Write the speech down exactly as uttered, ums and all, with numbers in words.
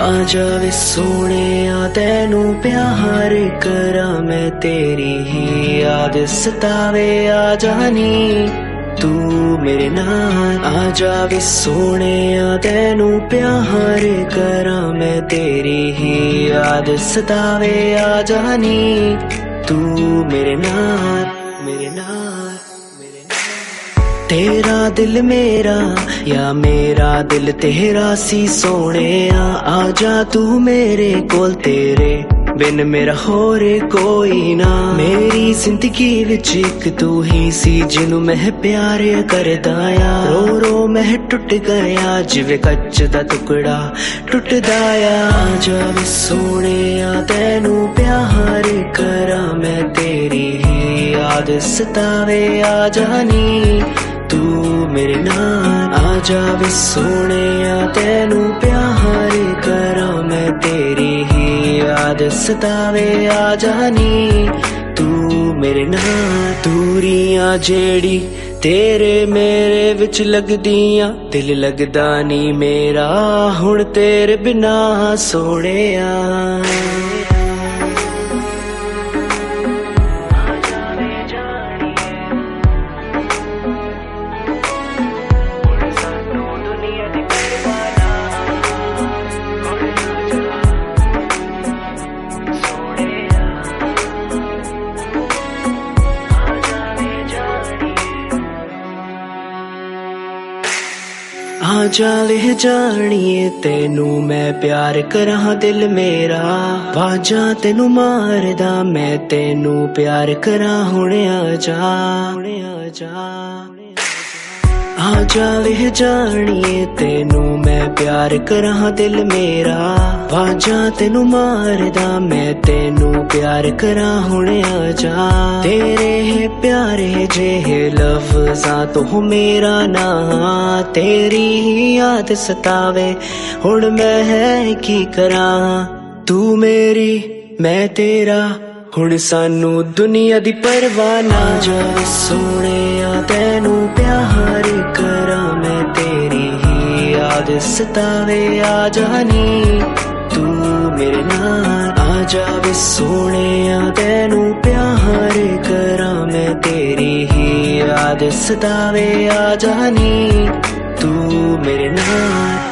आ जावे सोने आ तैनू प्यार करा मैं तेरी ही याद सतावे आ जानी तू मेरे नाल। आ जावे सोने आ तैनू प्यार करा मैं तेरी ही याद सतावे आ जानी तू मेरे नाल मेरे नाल मेरे नाल। तेरा दिल मेरा या मेरा दिल तेरा सी सोने आ। आजा तू मेरे कोल तेरे बिन मेरा होर कोई ना। मेरी जिंदगी विच इक तू ही सी जिनू मैं प्यार करदा आ। रो रो मैं टुट गया जिवें कच्च दा टुकड़ा टुटदा आ। आजा वे सोने आ तैनू प्यार करा मैं तेरी ही याद सतावे आ जानी तू मेरे नाल। आ जावे सोने आ तैनू प्यार करा मैं तेरी ही याद सतावे आ जानी तू मेरे नाल। दूरियां जेड़ी तेरे मेरे विच लगदियां दिल लगदा नी मेरा हुण तेरे बिना सोने आ। आ जा ले जानिए तेनू मैं प्यार करा दिल मेरा। वाजा तेनू मारदा मैं तेनू प्यार करा हुणे आ जा हुणे आ जा। आ जा ले जानिए तेनू मैं प्यार करा दिल मेरा। वाजा तेनू मारदा मैं तेनू प्यार करा हुणे आ जा। तेरे प्यारे जेहे लफ्ज़ां तो मेरा ना तेरी ही याद सतावे हुण मैं की करा। तू मेरी मैं तेरा हुण सानू दुनिया दी परवाह ना। जा सोने आ तैनू प्यार करा मैं तेरी ही याद सतावे आ जानी तू मेरे नाल। आ जावे सोने आ तैनू प्यार करा मैं तेरी ही याद सतावे आ जानी तू मेरे नाल।